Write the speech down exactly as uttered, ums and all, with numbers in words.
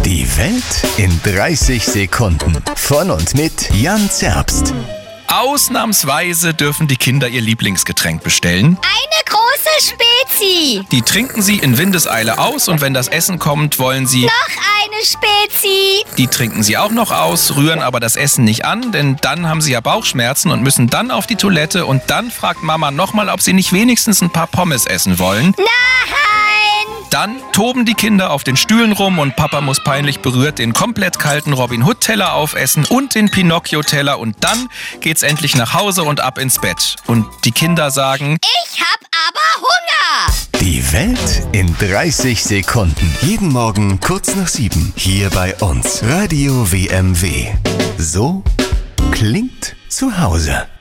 Die Welt in dreißig Sekunden. Von und mit Jan Zerbst. Ausnahmsweise dürfen die Kinder ihr Lieblingsgetränk bestellen. Eine große Spezi. Die trinken sie in Windeseile aus und wenn das Essen kommt, wollen sie... Noch eine Spezi. Die trinken sie auch noch aus, rühren aber das Essen nicht an, denn dann haben sie ja Bauchschmerzen und müssen dann auf die Toilette und dann fragt Mama nochmal, ob sie nicht wenigstens ein paar Pommes essen wollen. Nein. Dann toben die Kinder auf den Stühlen rum und Papa muss peinlich berührt den komplett kalten Robin Hood-Teller aufessen und den Pinocchio-Teller und dann geht's endlich nach Hause und ab ins Bett. Und die Kinder sagen: Ich hab aber Hunger. Die Welt in dreißig Sekunden. Jeden Morgen kurz nach sieben. Hier bei uns. Radio W M W. So klingt zu Hause.